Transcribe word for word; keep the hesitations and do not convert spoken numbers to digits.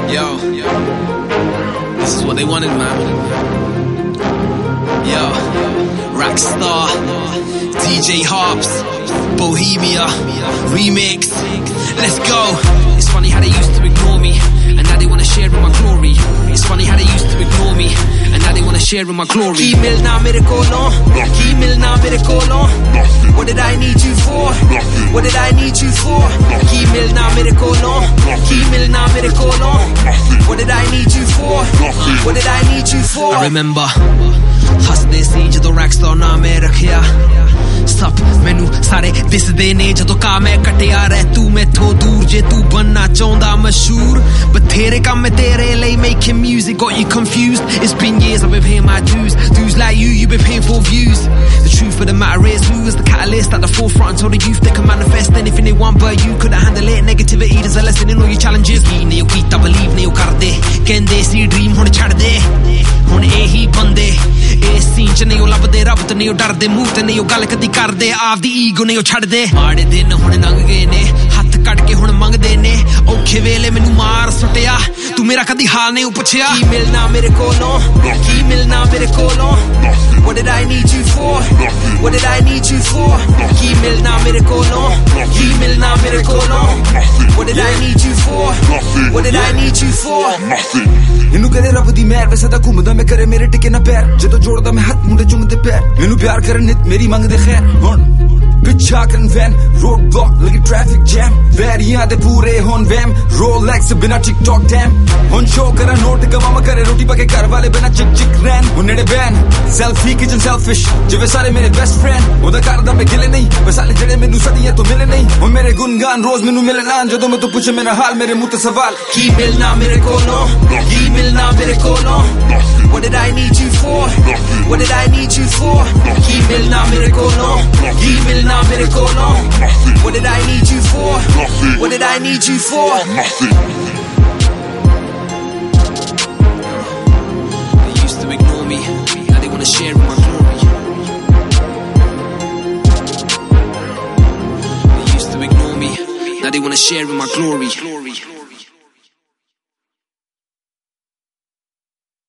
Yo, this is what they wanted, man. Yo, Rockstar, D J Harps, Bohemia, Remix, let's go. It's funny how they used to ignore me, and now they wanna share in my glory. It's funny how they used to ignore me, and now they wanna share in my glory. Ki milna mere kolon, ki milna mere kolon. What did I need you for? What did I need you for? Ki milna mere kolon, ki milna mere kolon. What did I need you for? What did I need you for? I remember ਹੱਸਦੇ ਸੀ ਜਦੋਂ ਰੈਕਸਟਾਰ ਨਾਮ ਮੈਂ ਰੱਖਿਆ ਸਭ ਮੈਨੂੰ ਸਾਰੇ ਦਿਸਦੇ ਨੇ ਜਦੋਂ ਕਾ ਮੈਂ ਕਟਿਆ ਰਹਿ ਤੂੰ ਮੈਥੋਂ ਦੂਰ ਜੇ ਤੂੰ ਬਣਨਾ ਚਾਹੁੰਦਾ ਮਸ਼ਹੂਰ ਬਥੇਰੇ ਕੰਮ ਤੇਰੇ ਲਈ making music got you confused it's been years I've been paying my dues dudes like you you've been paying for views the truth of the matter is who was the catalyst at the forefront told the youth they can manifest anything they want but you couldn't handle it negativity there's a lesson in all your challenges ਨਹੀਂ ਕੀਤਾ believe ਨਹੀਂ ਕਰਦੇ ਕਹਿੰਦੇ ਸੀ dream ਹੁਣ ਛੱਡ ਦੇ ਹੁਣ ਇਹੀ ਬੰਦੇ ਇਸ ਸੀਨ ਚ ਨਹੀਂ ਉਹ ਲੱਭਦੇ ਰੱਬ ਤੇ ਨਹੀਂ ਉਹ ਡਰਦੇ ਮੂੰਹ ਤੇ ਨਹੀਂ ਉਹ ਗੱਲ ਕਦੀ ਕਰਦੇ ਆਪਦੀ ਈਗੋ ਨਹੀਂ ਉਹ ਛੱਡਦੇ ਮਾੜੇ ਦਿਨ ਹੁਣ ਲੰਘ ਗਏ ਨੇ ਹੱਥ ਕੱਢ ਕੇ ਹੁਣ ਮੰਗਦੇ ਨੇ ਔਖੇ ਵੇਲੇ ਮੈਨੂੰ ਮਾਰ ਸੁੱਟਿਆ ਤੂੰ ਮੇਰਾ ਕਦੀ ਹਾਲ ਨਹੀਂ ਪੁੱਛਿਆ ਕੀ ਮਿਲਣਾ ਮੇਰੇ ਕੋਲੋਂ ਕੀ ਮਿਲਣਾ ਮੇਰੇ ਕੋਲੋਂ What did I need you for? What did I need you for? ਕੀ ਮਿਲਣਾ ਮੇਰੇ ਕੋਲੋਂ ਕੀ ਮਿਲਣਾ ਮੇਰੇ ਕੋਲੋਂ What did I need you for? What did I need you for? ਇਹਨੂੰ ਕਰੇ ਰੱਬ ਦੀ ਮਿਹਰ ਵੈਸੇ ਤਾਂ ਘੁੰਮਦਾ ਮੈਂ ਕਰੇ ਮੇਰੇ ਟਿਕੇ ਨਾ ਪੈਰ ਜਦੋਂ ਜੋੜਦਾ ਮੈਂ ਹੱਥ ਮੁੰਡੇ ਚੁੰਮਦੇ ਪੈਰ ਮੈਨੂੰ ਪਿਆਰ ਕਰਨ ਨਿਤ ਮੇਰੀ ਮੰਗਦੇ ਖੈਰ ਹੁਣ ਪਿੱਛਾ ਕਰਨ ਵੈਨ ਰੋਡ ਬਲੌਕ ਲੱਗੀ ਟ੍ਰੈਫਿਕ ਜੈਮ ਵੈਰੀਆਂ ਦੇ ਪੂਰੇ ਹੁਣ ਵੈਮ ਰੋਲੈਕਸ ਬਿਨਾ ਟਿਕਟੌਕ ਟੈਮ ਹੁਣ ਸ਼ੋ ਕਰਾਂ ਨੋਟ ਗਵਾਂ ਕਰੇ ਰੋਟੀ ਪਾ ਕੇ ਘਰ ਵਾਲੇ ਬਿਨਾ ਚਿਕ ਚਿਕ ਰੈਨ ਹੁਣ ਨੇੜੇ ਬੈਨ ਸੈਲਫੀ ਕਿਚਨ ਸੈਲਫਿਸ਼ ਜਿਵੇਂ ਸਾਰੇ ਮੇਰੇ ਬੈਸਟ ਫਰੈਂਡ ਉਹਦਾ ਕਰਦਾ ਮੈਂ ਗਿਲੇ ਨਹੀਂ ਬਸ ਸਾਰੇ ਜਿਹੜੇ ਮੈਨੂੰ ਸਦੀਆਂ ਤੋਂ ਮਿਲੇ ਨਹੀਂ ਹੁਣ ਮੇਰੇ ਗੁਣਗਾਨ ਰੋਜ਼ ਮੈਨੂੰ ਮਿਲਣ ਜਦੋਂ ਮੈਂ ਤੋਂ ਪੁੱਛੇ ਮੇਰਾ ਹਾਲ ਮੇਰੇ ਮੂੰਹ ਤੇ ਸਵਾਲ ਕੀ ਮਿਲਣਾ ਮੇਰੇ ਕੋਲੋਂ ਕੀ ਮਿਲਣਾ ਮੇਰੇ ਕੋਲੋਂ What did I need you for? What did I need you for? ਕੀ ਮਿਲਣਾ ਮੇਰੇ ਕੋਲੋਂ ਕੀ ਮਿਲਣਾ ਮੇਰੇ ਕੋਲੋਂ What did I need you for? What did I need you for? They used to ignore me, now they wanna share in my glory. They used to ignore me, now they wanna share in my glory.